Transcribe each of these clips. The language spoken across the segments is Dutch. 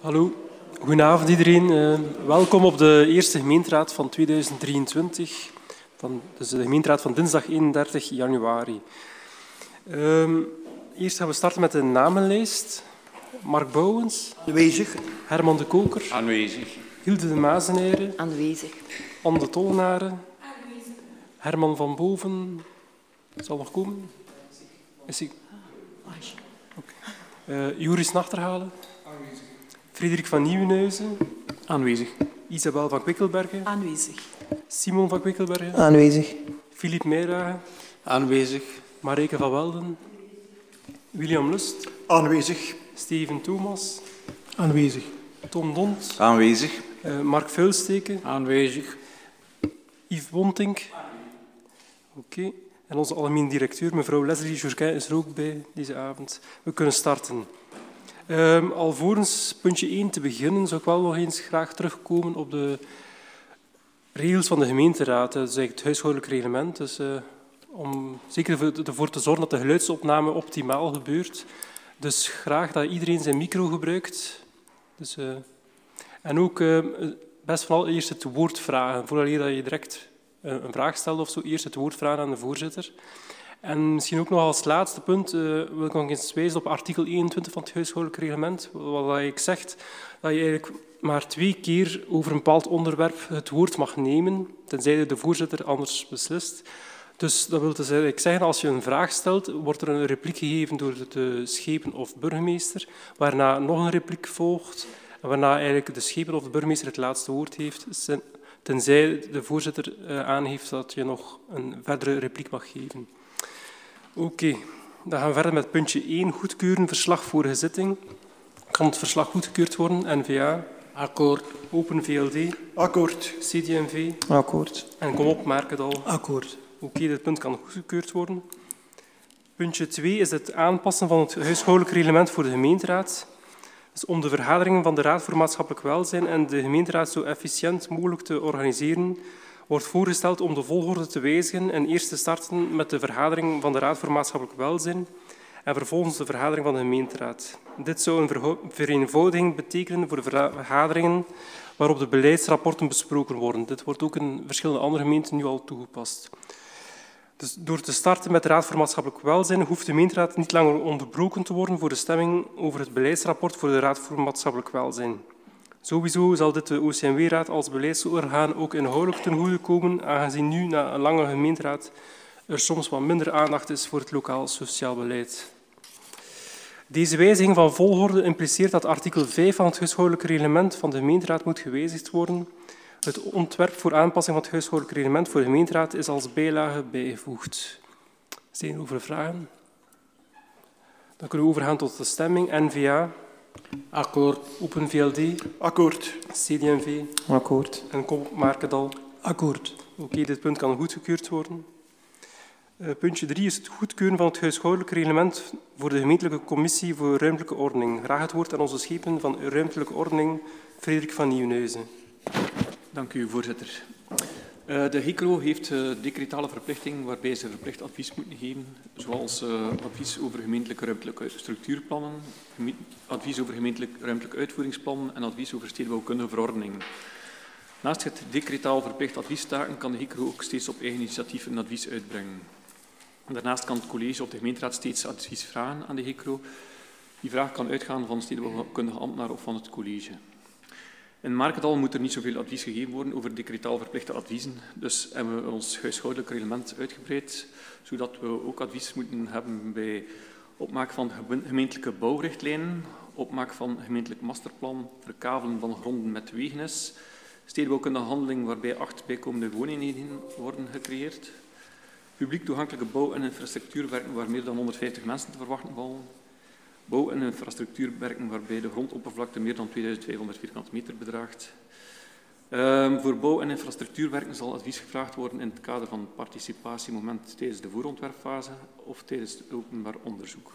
Hallo, goedenavond iedereen. Welkom op de eerste gemeenteraad van 2023. Dus de gemeenteraad van dinsdag 31 januari. Eerst gaan we starten met de namenlijst. Mark Bouwens. Aanwezig. Herman de Koker. Aanwezig. Hilde de Mazenijre. Aanwezig. Anne de Tollenaren. Aanwezig. Herman van Boven. Zal nog komen? Is hij? Okay. Joris Nachterhalen. Aanwezig. Frederik van Nieuwenhuizen. Aanwezig. Isabel van Quickelberghe. Aanwezig. Simon van Quickelberghe. Aanwezig. Philippe Meijragen. Aanwezig. Marijke van Welden. William Lust. Aanwezig. Steven Thomas. Aanwezig. Tom Dont. Aanwezig. Mark Vuilsteken. Aanwezig. Yves Bontink. Oké. En onze algemeen directeur, mevrouw Leslie Jourquin, is er ook bij deze avond. We kunnen starten. Alvorens puntje 1 te beginnen, zou ik wel nog eens graag terugkomen op de regels van de gemeenteraad. Dat is eigenlijk het huishoudelijk reglement. Dus, om zeker ervoor te zorgen dat de geluidsopname optimaal gebeurt. Dus graag dat iedereen zijn micro gebruikt. Dus, en ook best vooral eerst het woord vragen. Voordat je direct een vraag stelt of zo, eerst het woord vragen aan de voorzitter. En misschien ook nog als laatste punt wil ik nog eens wijzen op artikel 21 van het huishoudelijk reglement. Wat eigenlijk zegt dat je eigenlijk maar 2 keer over een bepaald onderwerp het woord mag nemen, tenzij de voorzitter anders beslist. Dus dat wil dus eigenlijk zeggen, als je een vraag stelt, wordt er een repliek gegeven door de schepen of burgemeester, waarna nog een repliek volgt, en waarna eigenlijk de schepen of de burgemeester het laatste woord heeft, tenzij de voorzitter aangeeft dat je nog een verdere repliek mag geven. Oké, dan gaan we verder met puntje 1, goedkeuren, verslag vorige zitting. Kan het verslag goedgekeurd worden? N-VA? Akkoord. Open VLD? Akkoord. CD&V? Akkoord. En kom op, Merkendal? Akkoord. Oké, dit punt kan goedgekeurd worden. Puntje 2 is het aanpassen van het huishoudelijk reglement voor de gemeenteraad. Dus om de vergaderingen van de Raad voor Maatschappelijk Welzijn en de gemeenteraad zo efficiënt mogelijk te organiseren, wordt voorgesteld om de volgorde te wijzigen en eerst te starten met de vergadering van de Raad voor Maatschappelijk Welzijn en vervolgens de vergadering van de gemeenteraad. Dit zou een vereenvoudiging betekenen voor de vergaderingen waarop de beleidsrapporten besproken worden. Dit wordt ook in verschillende andere gemeenten nu al toegepast. Dus door te starten met de Raad voor Maatschappelijk Welzijn hoeft de gemeenteraad niet langer onderbroken te worden voor de stemming over het beleidsrapport voor de Raad voor Maatschappelijk Welzijn. Sowieso zal dit de OCMW-raad als beleidsorgaan ook inhoudelijk ten goede komen, aangezien nu, na een lange gemeenteraad, er soms wat minder aandacht is voor het lokaal sociaal beleid. Deze wijziging van volgorde impliceert dat artikel 5 van het huishoudelijk reglement van de gemeenteraad moet gewijzigd worden. Het ontwerp voor aanpassing van het huishoudelijk reglement voor de gemeenteraad is als bijlage bijgevoegd. Zijn er over vragen? Dan kunnen we overgaan tot de stemming. N-VA? Akkoord. Open VLD? Akkoord. CD&V? Akkoord. En kom op, Merkendal? Akkoord. Oké, dit punt kan goedgekeurd worden. Puntje 3 is het goedkeuren van het huishoudelijk reglement voor de gemeentelijke commissie voor ruimtelijke ordening. Graag het woord aan onze schepen van ruimtelijke ordening, Frederik van Nieuwenhuizen. Dank u, voorzitter. De HICRO heeft decretale verplichting waarbij ze verplicht advies moeten geven, zoals advies over gemeentelijke ruimtelijke structuurplannen, advies over gemeentelijk ruimtelijk uitvoeringsplan en advies over stedenbouwkundige verordening. Naast het decretaal verplicht adviestaken kan de HICRO ook steeds op eigen initiatief een advies uitbrengen. Daarnaast kan het college of de gemeenteraad steeds advies vragen aan de HICRO. Die vraag kan uitgaan van stedenbouwkundige ambtenaar of van het college. In Merkendal moet er niet zoveel advies gegeven worden over decretaal verplichte adviezen. Dus hebben we ons huishoudelijk reglement uitgebreid, zodat we ook advies moeten hebben bij opmaak van gemeentelijke bouwrichtlijnen, opmaak van gemeentelijk masterplan, verkavelen van gronden met wegenis, stedenbouwkundige handeling waarbij 8 bijkomende wooneenheden worden gecreëerd, publiek toegankelijke bouw- en infrastructuurwerken waar meer dan 150 mensen te verwachten vallen, bouw- en infrastructuurwerken waarbij de grondoppervlakte meer dan 2500 vierkante meter bedraagt. Voor bouw- en infrastructuurwerken zal advies gevraagd worden in het kader van het participatiemoment tijdens de voorontwerpfase of tijdens het openbaar onderzoek.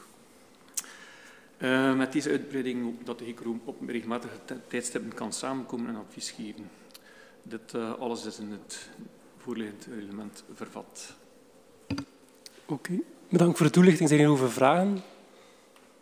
Met deze uitbreiding hoop ik dat de HICRO op regelmatige tijdstippen kan samenkomen en advies geven. Dit alles is in het voorliggend reglement vervat. Oké, bedankt voor de toelichting. Zijn er over vragen?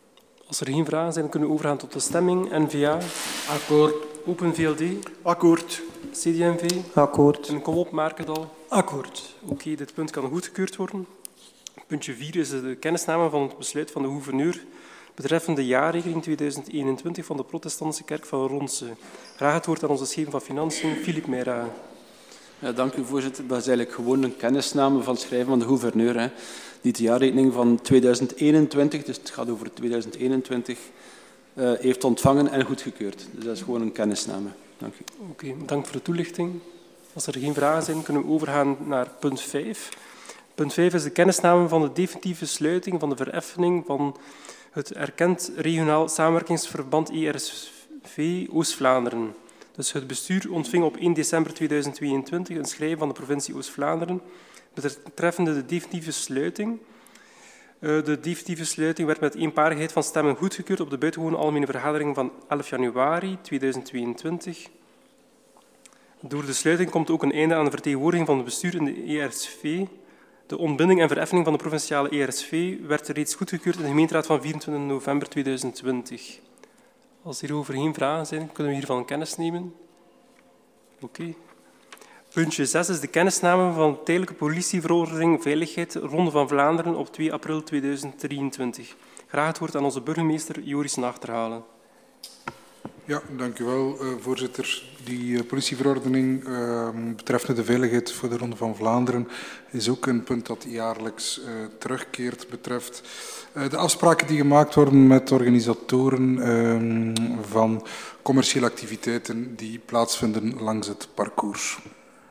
Als er geen vragen zijn, kunnen we overgaan tot de stemming. N-VA, Akkoord. Open VLD, Akkoord. CD&V Akkoord. en Kom op Markendal. Akkoord. Oké, dit punt kan goedgekeurd worden. Puntje 4 is de kennisname van het besluit van de gouverneur betreffende jaarrekening 2021 van de Protestantse Kerk van Ronse. Graag het woord aan onze schepper van Financiën, Philippe Meira. Ja, dank u, voorzitter. Dat is eigenlijk gewoon een kennisname van het schrijven van de gouverneur, hè, die de jaarrekening van 2021, dus het gaat over 2021, heeft ontvangen en goedgekeurd. Dus dat is gewoon een kennisname. Dank u. Oké, bedankt voor de toelichting. Als er geen vragen zijn, kunnen we overgaan naar punt 5. Punt 5 is de kennisname van de definitieve sluiting van de vereffening van het erkend regionaal samenwerkingsverband ERSV Oost-Vlaanderen. Dus het bestuur ontving op 1 december 2022 een schrijven van de provincie Oost-Vlaanderen betreffende de definitieve sluiting. De definitieve sluiting werd met eenparigheid van stemmen goedgekeurd op de buitengewone algemene vergadering van 11 januari 2022. Door de sluiting komt ook een einde aan de vertegenwoordiging van het bestuur in de ERSV. De ontbinding en vereffening van de provinciale ERSV werd reeds goedgekeurd in de gemeenteraad van 24 november 2020. Als hierover geen vragen zijn, kunnen we hiervan kennis nemen. Oké. Puntje 6 is de kennisname van de tijdelijke politieverordening Veiligheid Ronde van Vlaanderen op 2 april 2023. Graag het woord aan onze burgemeester Joris Nachterhalen. Ja, dank u wel, voorzitter. Die politieverordening betreffende de veiligheid voor de Ronde van Vlaanderen is ook een punt dat jaarlijks terugkeert betreft de afspraken die gemaakt worden met organisatoren van commerciële activiteiten die plaatsvinden langs het parcours.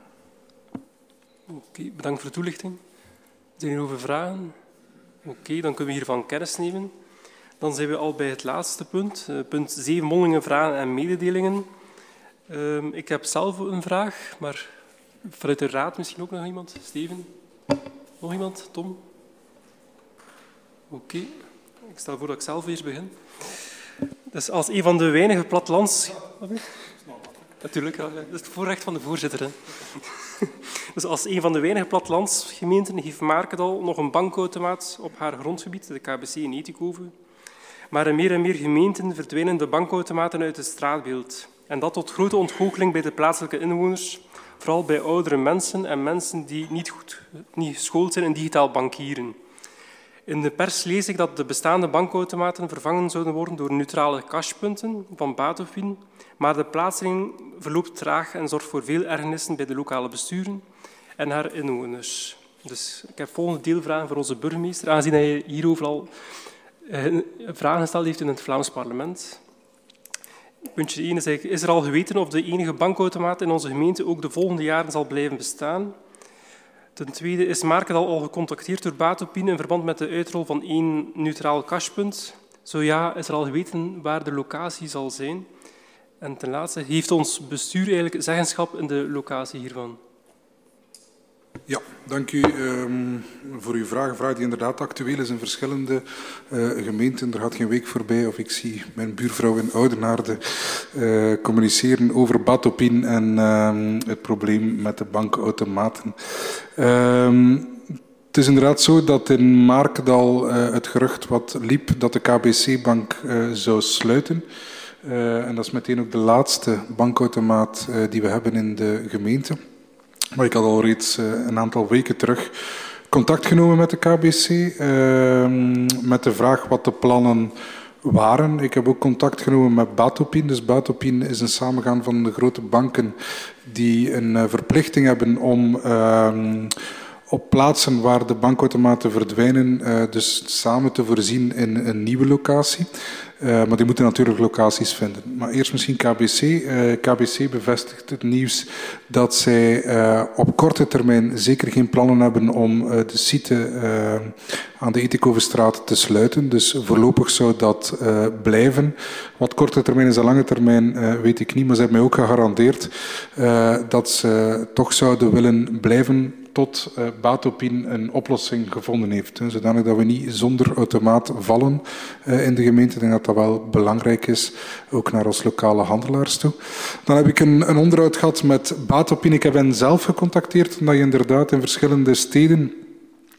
Oké, bedankt voor de toelichting. Zijn er over vragen? Oké, dan kunnen we hiervan kennis nemen. Dan zijn we al bij het laatste punt, punt 7, mondelinge vragen en mededelingen. Ik heb zelf een vraag, maar vanuit de raad misschien ook nog iemand. Steven? Nog iemand? Tom? Oké, ik stel voor dat ik zelf eerst begin. Dus als een van de weinige plattelands... Natuurlijk, ja, dat is het voorrecht van de voorzitter. Hè. Dus als een van de weinige plattelandsgemeenten heeft Markendal nog een bankautomaat op haar grondgebied, de KBC in Etikhoven. Maar in meer en meer gemeenten verdwijnen de bankautomaten uit het straatbeeld. En dat tot grote ontgoocheling bij de plaatselijke inwoners, vooral bij oudere mensen en mensen die niet geschoold zijn in digitaal bankieren. In de pers lees ik dat de bestaande bankautomaten vervangen zouden worden door neutrale cashpunten van Batopin, maar de plaatsing verloopt traag en zorgt voor veel ergernissen bij de lokale besturen en haar inwoners. Dus ik heb volgende deelvragen voor onze burgemeester, aangezien hij hierover al vragen gesteld heeft in het Vlaams parlement. Puntje 1 is eigenlijk, is er al geweten of de enige bankautomaat in onze gemeente ook de volgende jaren zal blijven bestaan? Ten tweede, is Markendal al gecontacteerd door Batopin in verband met de uitrol van 1 neutraal cashpunt? Zo ja, is er al geweten waar de locatie zal zijn? En ten laatste, heeft ons bestuur eigenlijk zeggenschap in de locatie hiervan? Ja, dank u voor uw vraag. Een vraag die inderdaad actueel is in verschillende gemeenten. Er gaat geen week voorbij of ik zie mijn buurvrouw in Oudenaarde communiceren over Batopin en het probleem met de bankautomaten. Het is inderdaad zo dat in Markendal het gerucht wat liep dat de KBC-bank zou sluiten. En dat is meteen ook de laatste bankautomaat die we hebben in de gemeente. Maar ik had al reeds een aantal weken terug contact genomen met de KBC met de vraag wat de plannen waren. Ik heb ook contact genomen met Batopin. Dus Batopin is een samengaan van de grote banken die een verplichting hebben om op plaatsen waar de bankautomaten verdwijnen, dus samen te voorzien in een nieuwe locatie. Maar die moeten natuurlijk locaties vinden. Maar eerst misschien KBC. KBC bevestigt het nieuws dat zij op korte termijn zeker geen plannen hebben om de site aan de Etikhovenstraat te sluiten. Dus voorlopig zou dat blijven. Wat korte termijn is en lange termijn weet ik niet, maar ze hebben mij ook gegarandeerd dat ze toch zouden willen blijven tot Batopin een oplossing gevonden heeft. Zodanig dat we niet zonder automaat vallen in de gemeente. Ik denk dat dat wel belangrijk is, ook naar ons lokale handelaars toe. Dan heb ik een onderhoud gehad met Batopin. Ik heb hen zelf gecontacteerd, omdat je inderdaad in verschillende steden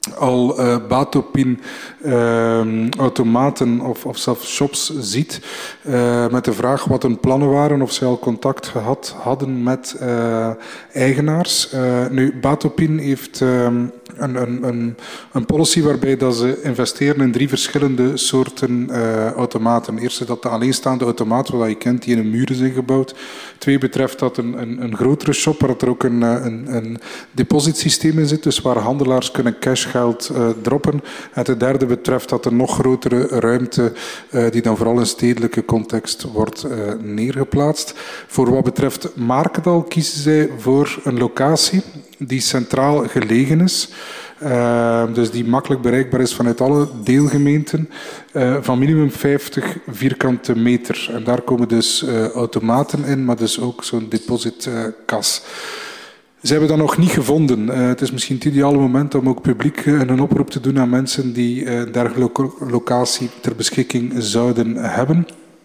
al Batopin automaten of zelfs shops ziet, met de vraag wat hun plannen waren, of zij al contact gehad hadden met eigenaars. Nu, Batopin heeft een policy waarbij dat ze investeren in 3 verschillende soorten automaten. Eerst is dat de alleenstaande automaat, wat je kent, die in een muur is ingebouwd. 2 betreft dat een grotere shop, waar er ook een depositsysteem in zit, dus waar handelaars kunnen cashgeld droppen. En de derde betreft dat een nog grotere ruimte, die dan vooral in stedelijke context wordt neergeplaatst. Voor wat betreft Markendal kiezen zij voor een locatie die centraal gelegen is. Dus die makkelijk bereikbaar is vanuit alle deelgemeenten, van minimum 50 vierkante meter. En daar komen dus automaten in, maar dus ook zo'n depositkas. Ze hebben dat nog niet gevonden. Het is misschien het ideale moment om ook publiek een oproep te doen aan mensen die een dergelijke locatie ter beschikking zouden hebben.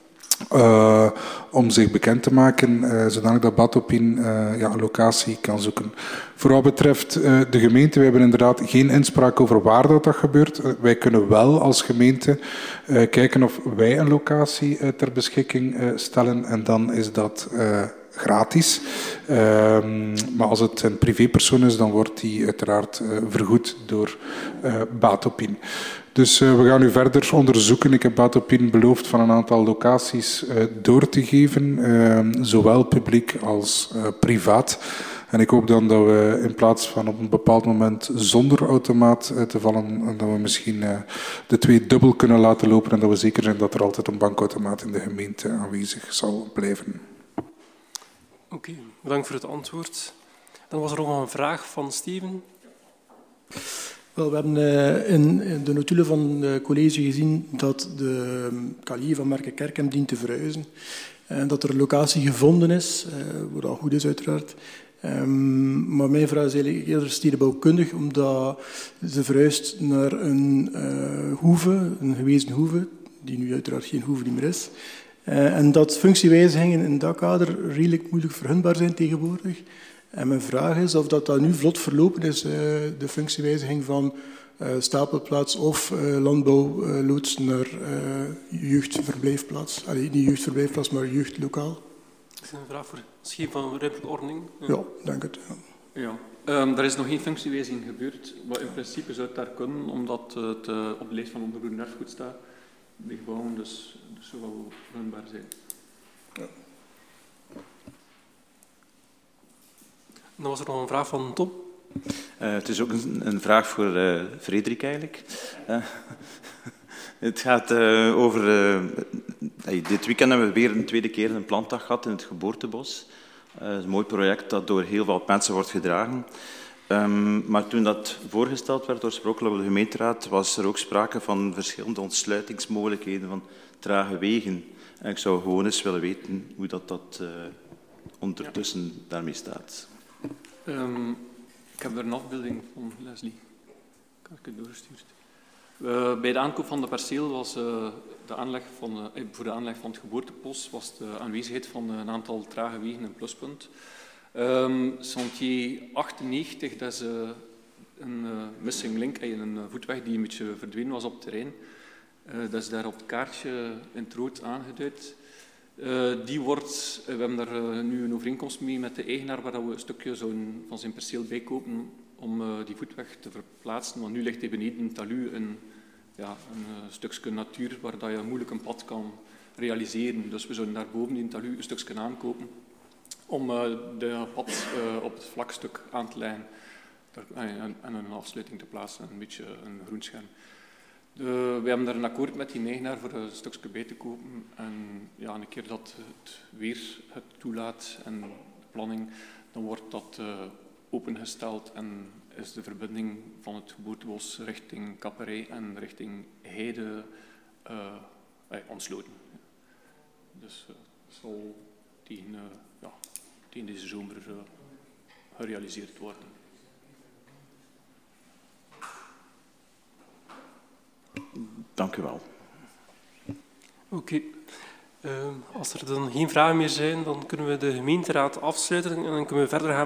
Om zich bekend te maken, zodanig dat Batopin een locatie kan zoeken. Voor wat betreft de gemeente, wij hebben inderdaad geen inspraak over waar dat gebeurt. Wij kunnen wel als gemeente kijken of wij een locatie ter beschikking stellen en dan is dat gratis. Maar als het een privépersoon is, dan wordt die uiteraard vergoed door Batopin. Dus we gaan nu verder onderzoeken. Ik heb Batopin beloofd van een aantal locaties door te geven, zowel publiek als privaat. En ik hoop dan dat we in plaats van op een bepaald moment zonder automaat te vallen, dat we misschien de 2 dubbel kunnen laten lopen en dat we zeker zijn dat er altijd een bankautomaat in de gemeente aanwezig zal blijven. Oké, bedankt voor het antwoord. Dan was er nog een vraag van Steven. Wel, we hebben in de notulen van het college gezien dat de KLI van Markenkerkem dient te verhuizen. En dat er een locatie gevonden is, wat al goed is uiteraard. Maar mijn vraag is eigenlijk eerder stedenbouwkundig, omdat ze verhuist naar een hoeve, een gewezen hoeve, die nu uiteraard geen hoeve meer is. En dat functiewijzigingen in dat kader redelijk moeilijk verhunbaar zijn tegenwoordig. En mijn vraag is of dat nu vlot verlopen is, de functiewijziging van stapelplaats of landbouwloods naar jeugdverblijfplaats. Allee, niet jeugdverblijfplaats, maar jeugdlokaal. Dat is een vraag voor schip van ruimtelijke ordening. Ja, denk het. Ja. Er is nog geen functiewijziging gebeurd, maar in principe zou het daar kunnen, omdat het op de lijst van onroerend erfgoed staat. De gebouwen, dus zou wel runbaar zijn. Ja. Dan was er nog een vraag van Tom. Het is ook een vraag voor Frederik eigenlijk. Het gaat over... dit weekend hebben we weer een tweede keer een plantdag gehad in het Geboortebos. Het is een mooi project dat door heel veel mensen wordt gedragen. Maar toen dat voorgesteld werd oorspronkelijk op de gemeenteraad, was er ook sprake van verschillende ontsluitingsmogelijkheden van trage wegen. En ik zou gewoon eens willen weten hoe dat ondertussen daarmee staat. Ik heb er een afbeelding van, Leslie. Kan ik het doorgestuurd? Bij de aankoop van de perceel was voor de aanleg van het geboortepost was de aanwezigheid van een aantal trage wegen een pluspunt. Sentier 98, dat is een missing link, een voetweg die een beetje verdwenen was op het terrein. Dat is daar op het kaartje in het rood aangeduid. We hebben daar nu een overeenkomst mee met de eigenaar waar we een stukje van zijn perceel bijkopen om die voetweg te verplaatsen. Want nu ligt hij beneden een talus, een stukje natuur waar je moeilijk een pad kan realiseren. Dus we zouden daar boven in talus een stukje aankopen om de pad op het vlakstuk aan te leggen en een afsluiting te plaatsen, een beetje een groenscherm. We hebben daar een akkoord met die eigenaar voor een stukje bij te kopen. En ja, een keer dat het weer het toelaat en de planning, dan wordt dat opengesteld en is de verbinding van het geboortebos richting Kapperij en richting Heide ontsloten. Dus dat zal tegen deze zomer gerealiseerd worden. Dank u wel. Oké. Als er dan geen vragen meer zijn, dan kunnen we de gemeenteraad afsluiten en dan kunnen we verder gaan.